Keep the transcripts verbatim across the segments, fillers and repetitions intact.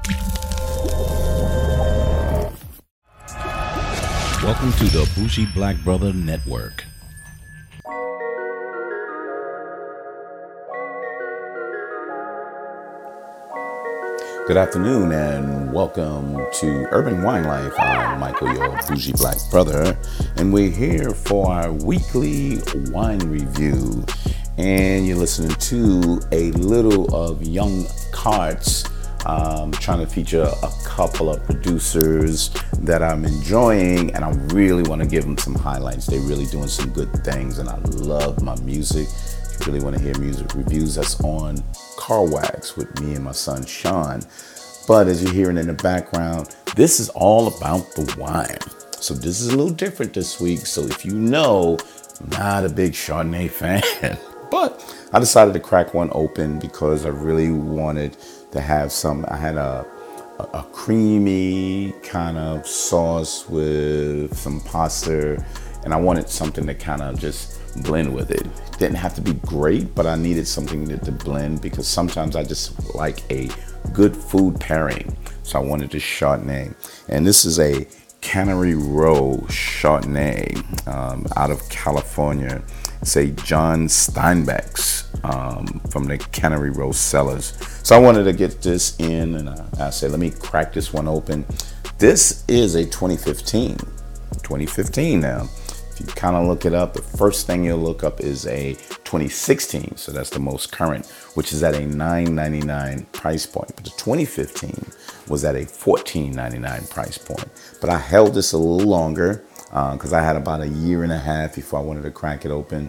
Welcome to the Bougie Black Brother Network. Good afternoon and welcome to Urban Wine Life. I'm Michael, your Bougie Black Brother, and we're here for our weekly wine review. And you're listening to a little of Young Carts, um, trying to feature a couple of producers that I'm enjoying, and I really want to give them some highlights. They're really doing some good things, and I love my music. If you really want to hear music reviews, that's on Car Wax with me and my son Sean. But as you're hearing in the background, this is all about the wine. So this is a little different this week. So if you know, I'm not a big Chardonnay fan, but I decided to crack one open because I really wanted to have some. I had a a, a creamy kind of sauce with some pasta, and I wanted something to kind of just blend with it. Didn't have to be great, but I needed something to, to blend because sometimes I just like a good food pairing. So I wanted to Chardonnay, and this is a Cannery Row Chardonnay um, out of California. It's a John Steinbeck's um, from the Cannery Row cellars. So I wanted to get this in, and I, I said, let me crack this one open. This is a twenty fifteen. twenty fifteen now. If you kind of look it up, the first thing you'll look up is a twenty sixteen. So that's the most current, which is at a nine ninety-nine price point. But the twenty fifteen was at a fourteen ninety-nine price point. But I held this a little longer because uh, I had about a year and a half before I wanted to crack it open.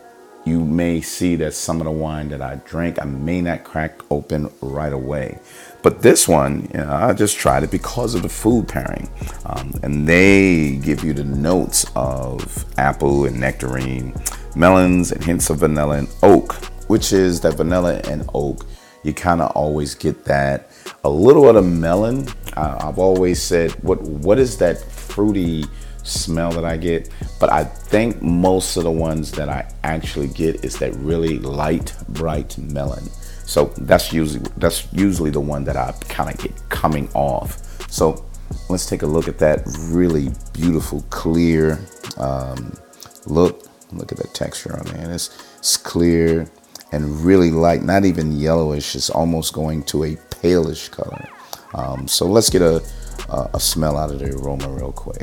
You may see that some of the wine that I drank, I may not crack open right away. But this one, you know, I just tried it because of the food pairing. Um, and they give you the notes of apple and nectarine, melons and hints of vanilla and oak, which is that vanilla and oak. You kind of always get that. A little of the melon. Uh, I've always said, what what is that fruity smell that I get? But I think most of the ones that I actually get is that really light, bright melon. So that's usually that's usually the one that I kind of get coming off. So let's take a look at that really beautiful, clear um, look. Look at the texture on there. It's, it's clear and really light, not even yellowish. It's almost going to a palish color. Um, so let's get a, a, a smell out of the aroma real quick.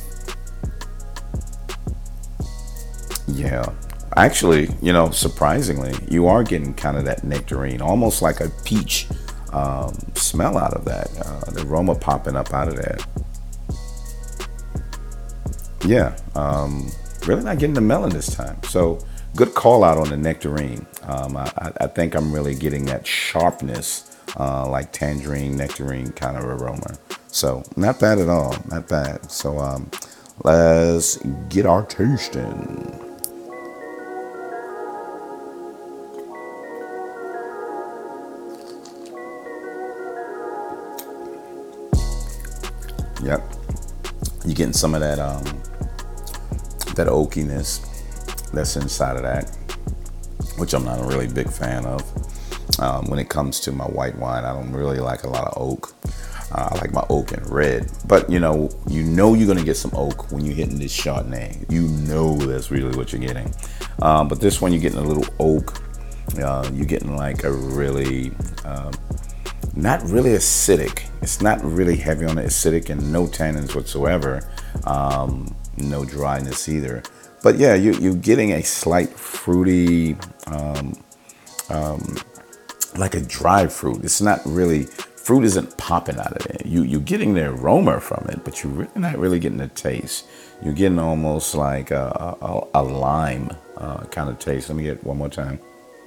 Yeah, actually, you know, surprisingly, you are getting kind of that nectarine, almost like a peach um, smell out of that. Uh, the aroma popping up out of that. Yeah, um, really not getting the melon this time. So good call out on the nectarine. Um, I, I think I'm really getting that sharpness, uh, like tangerine, nectarine kind of aroma. So not bad at all, not bad. So um, let's get our tasting. Yep, you're getting some of that um, that oakiness that's inside of that, which I'm not a really big fan of. Um, when it comes to my white wine, I don't really like a lot of oak. Uh, I like my oak in red, but you know, you know you're gonna get some oak when you're hitting this Chardonnay. You know that's really what you're getting. Um, but this one, you're getting a little oak. Uh, you're getting like a really um, not really acidic. It's not really heavy on the acidic and no tannins whatsoever. Um, no dryness either. But yeah, you, you're getting a slight fruity, um, um, like a dry fruit. It's not really, fruit isn't popping out of it. You, you're getting the aroma from it, but you're really not really getting the taste. You're getting almost like a, a, a lime uh, kind of taste. Let me get it one more time.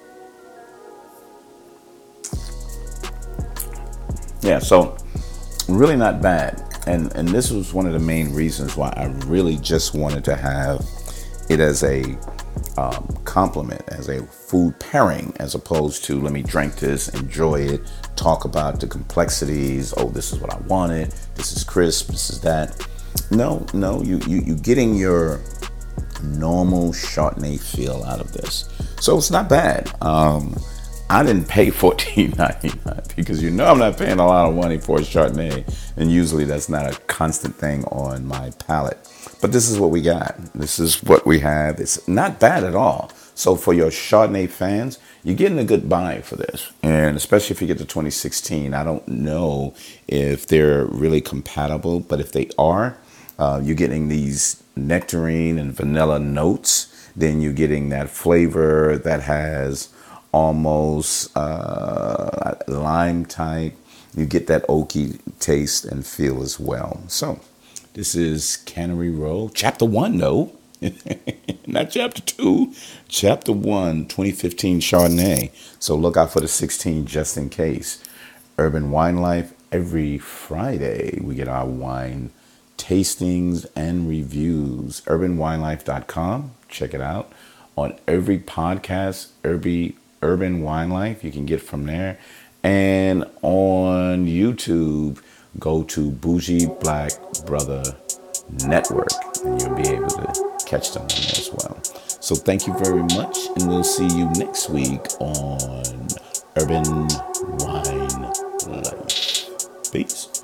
Yeah, so really not bad. And and this was one of the main reasons why I really just wanted to have it as a um, complement, as a food pairing, as opposed to let me drink this, enjoy it, talk about the complexities. Oh, this is what I wanted. This is crisp. This is that. No, no, you you you getting your normal Chardonnay feel out of this. So it's not bad. Um, I didn't pay fourteen ninety-nine because you know I'm not paying a lot of money for a Chardonnay, and usually that's not a constant thing on my palate. But this is what we got. This is what we have. It's not bad at all. So for your Chardonnay fans, you're getting a good buy for this. And especially if you get the twenty sixteen, I don't know if they're really compatible, but if they are, uh, you're getting these nectarine and vanilla notes. Then you're getting that flavor that has almost uh, lime type. You get that oaky taste and feel as well. So this is Cannery Row, chapter one, though. Not chapter two, chapter one, twenty fifteen Chardonnay. So look out for the sixteen just in case. Urban Wine Life, every Friday we get our wine tastings and reviews. urban wine life dot com. Check it out. On every podcast, every Urban Wine Life, you can get from there. And on YouTube, go to Bougie Black Brother Network, and you'll be able to catch them on there as well. So thank you very much, and we'll see you next week on Urban Wine Life. Peace.